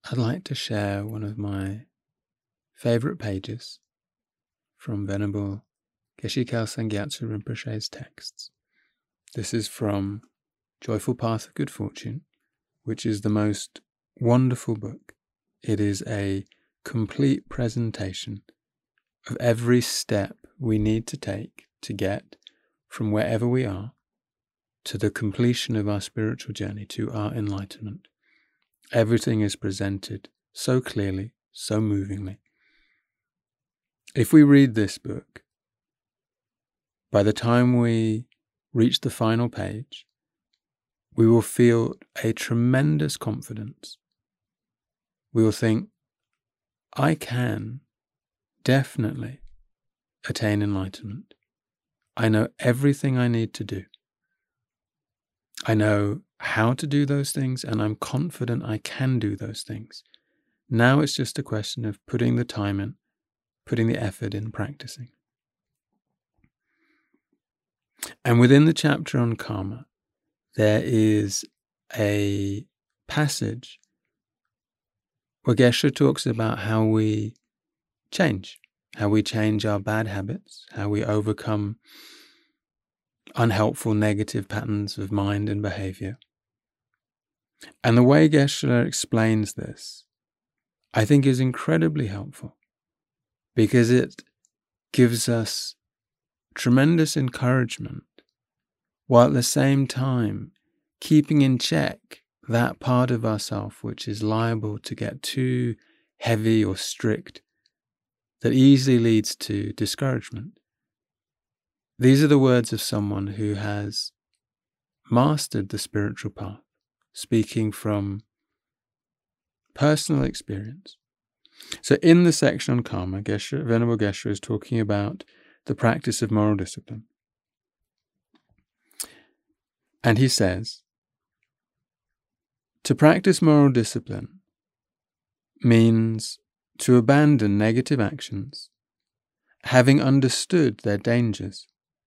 I'd like to share one of my favorite pages from Venerable Geshe Kelsang Gyatso Rinpoche's texts. This is from Joyful Path of Good Fortune, which is the most wonderful book. It is a complete presentation of every step we need to take to get from wherever we are to the completion of our spiritual journey, to our enlightenment. Everything is presented so clearly, so movingly. If we read this book, by the time we reach the final page, we will feel a tremendous confidence. We will think, I can definitely attain enlightenment. I know everything I need to do. I know how to do those things, and I'm confident I can do those things. Now it's just a question of putting the time in, putting the effort in, practicing. And within the chapter on karma, there is a passage where Geshe talks about how we change our bad habits, how we overcome unhelpful, negative patterns of mind and behavior. And the way Geshe explains this, I think, is incredibly helpful, because it gives us tremendous encouragement, while at the same time keeping in check that part of ourself which is liable to get too heavy or strict, that easily leads to discouragement. These are the words of someone who has mastered the spiritual path, speaking from personal experience. So in the section on karma, Venerable Geshe is talking about the practice of moral discipline. And he says, to practice moral discipline means to abandon negative actions, having understood their dangers.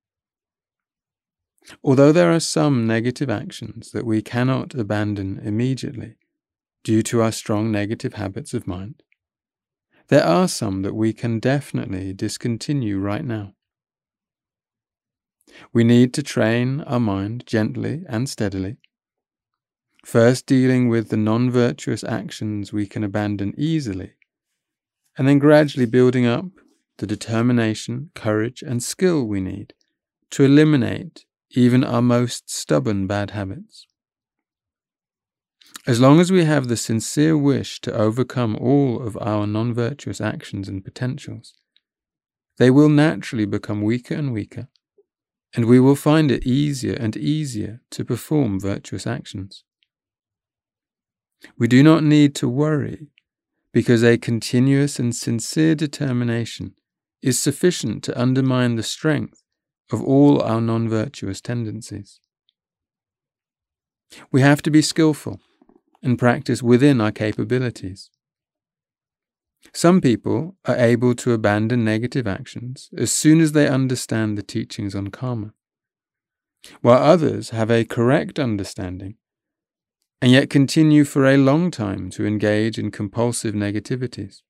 Although there are some negative actions that we cannot abandon immediately due to our strong negative habits of mind, there are some that we can definitely discontinue right now. We need to train our mind gently and steadily, first dealing with the non-virtuous actions we can abandon easily, and then gradually building up the determination, courage, and skill we need to eliminate even our most stubborn bad habits. As long as we have the sincere wish to overcome all of our non-virtuous actions and potentials, they will naturally become weaker and weaker, and we will find it easier and easier to perform virtuous actions. We do not need to worry, because a continuous and sincere determination is sufficient to undermine the strength of all our non-virtuous tendencies. We have to be skillful and practice within our capabilities. Some people are able to abandon negative actions as soon as they understand the teachings on karma, while others have a correct understanding and yet continue for a long time to engage in compulsive negativities.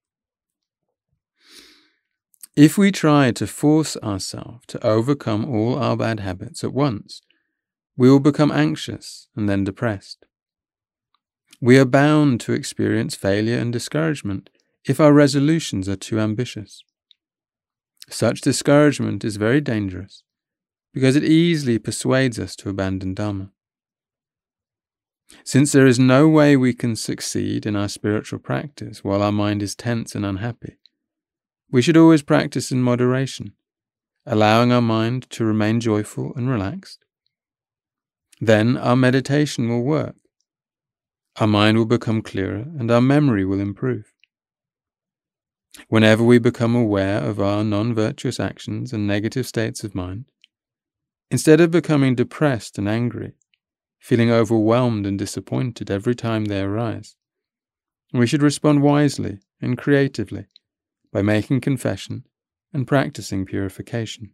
If we try to force ourselves to overcome all our bad habits at once, we will become anxious and then depressed. We are bound to experience failure and discouragement if our resolutions are too ambitious. Such discouragement is very dangerous, because it easily persuades us to abandon Dharma. Since there is no way we can succeed in our spiritual practice while our mind is tense and unhappy, we should always practice in moderation, allowing our mind to remain joyful and relaxed. Then our meditation will work. Our mind will become clearer and our memory will improve. Whenever we become aware of our non-virtuous actions and negative states of mind, instead of becoming depressed and angry, feeling overwhelmed and disappointed every time they arise, we should respond wisely and creatively by making confession and practicing purification.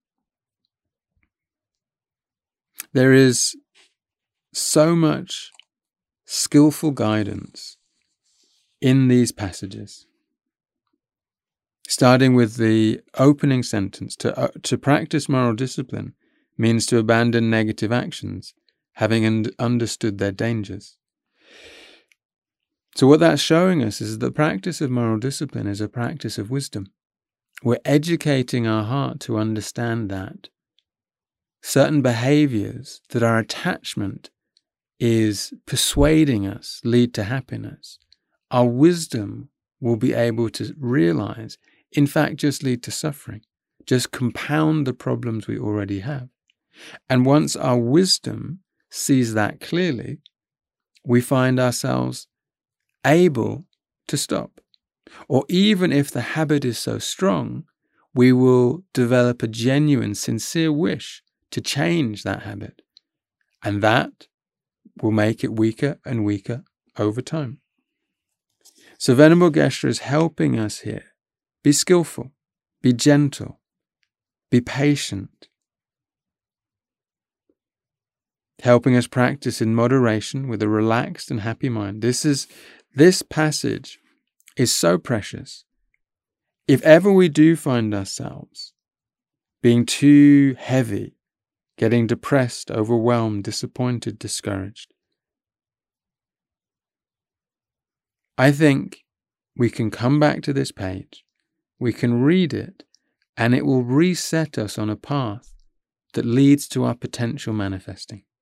There is so much skillful guidance in these passages. Starting with the opening sentence, to practice moral discipline means to abandon negative actions, having understood their dangers. So what that's showing us is that the practice of moral discipline is a practice of wisdom. We're educating our heart to understand that certain behaviors that our attachment is persuading us lead to happiness. Our wisdom will be able to realize, in fact, just lead to suffering, just compound the problems we already have. And once our wisdom sees that clearly, we find ourselves able to stop. Or even if the habit is so strong, we will develop a genuine, sincere wish to change that habit. And that will make it weaker and weaker over time. So Venerable Geshe is helping us here. Be skillful, be gentle, be patient. Helping us practice in moderation with a relaxed and happy mind. This passage is so precious. If ever we do find ourselves being too heavy, getting depressed, overwhelmed, disappointed, discouraged, I think we can come back to this page, we can read it, and it will reset us on a path that leads to our potential manifesting.